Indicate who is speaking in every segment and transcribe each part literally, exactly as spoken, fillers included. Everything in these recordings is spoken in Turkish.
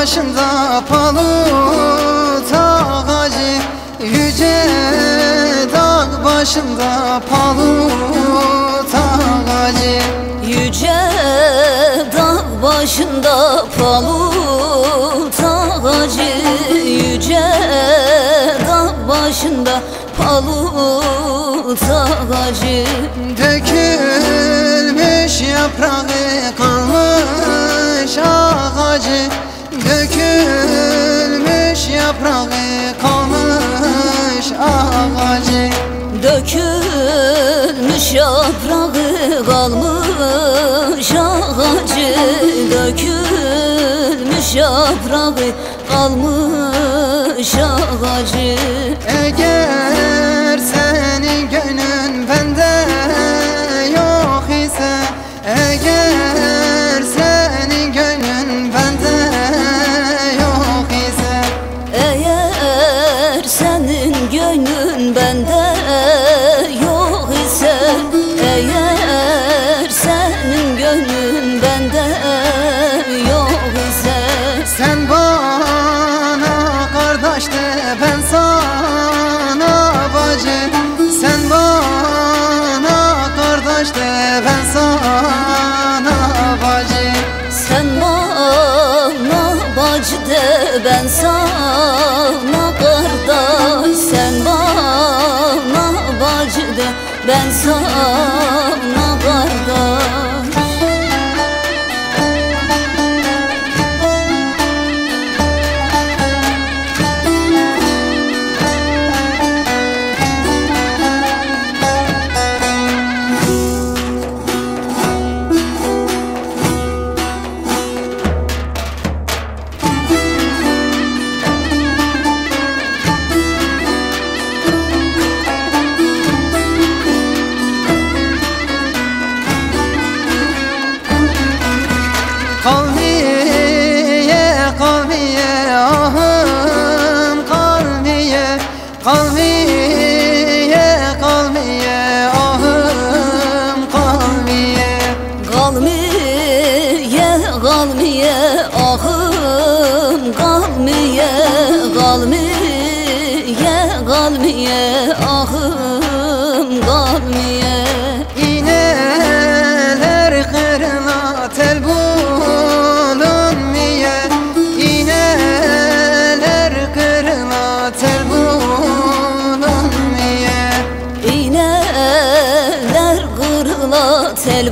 Speaker 1: başında palut ağacı, yüce dağ başında palut ağacı.
Speaker 2: Yüce dağ başında palut ağacı, yüce dağ başında palut ağacı.
Speaker 1: Dökülmüş yaprağı kalmış ağacı, dökülmüş yaprağı kalmış ağacı.
Speaker 2: Dökülmüş yaprağı kalmış ağacı, dökülmüş yaprağı kalmış ağacı.
Speaker 1: Eğer senin gönlün bende yok ise, eğer senin gönlün bende yok ise,
Speaker 2: eğer senin gönlün bende yok ise, eğer senin gönlün bende yok ise,
Speaker 1: sen bana kardeş de ben sana bacı, sen bana kardeş de ben sana bacı.
Speaker 2: sen bana bacı de ben sana kardeş, sen bana bacı de ben sana kardeş.
Speaker 1: Kalbiye, kalbiye, ahım kalbiye, kalbiye, kalbiye, ahım kalbiye.
Speaker 2: Kalmiye, kalmiye, ahım kalmiye, kalmiye, kalmiye, ahım kalmiye.
Speaker 1: İğneler kırına tel bulunmuyor, İğneler kırına tel bulunmuyor.
Speaker 2: İğneler kırıla tel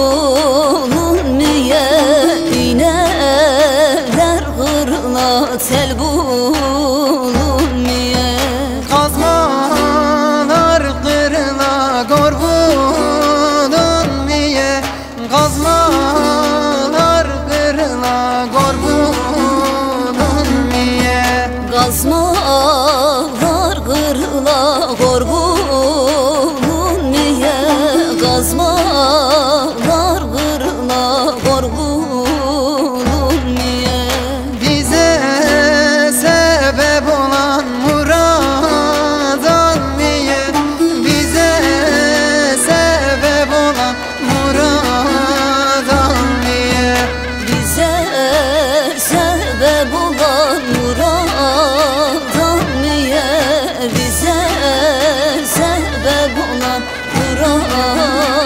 Speaker 2: bulunmuyor, İğneler kırıla tel bulunmuyor.
Speaker 1: Kazmalar kırına gor bulunmuyor, Kazmalar kırına gor bulunmuyor.
Speaker 2: Gazmalar kırıla gor bulunmuyor, gazmalar kırıla gor bulunmuyor.
Speaker 1: Bize sebep olan murad almıyor, bize sebep olan murad almıyor.
Speaker 2: Bize sebep olan murad almıyor, bize sebep olan murad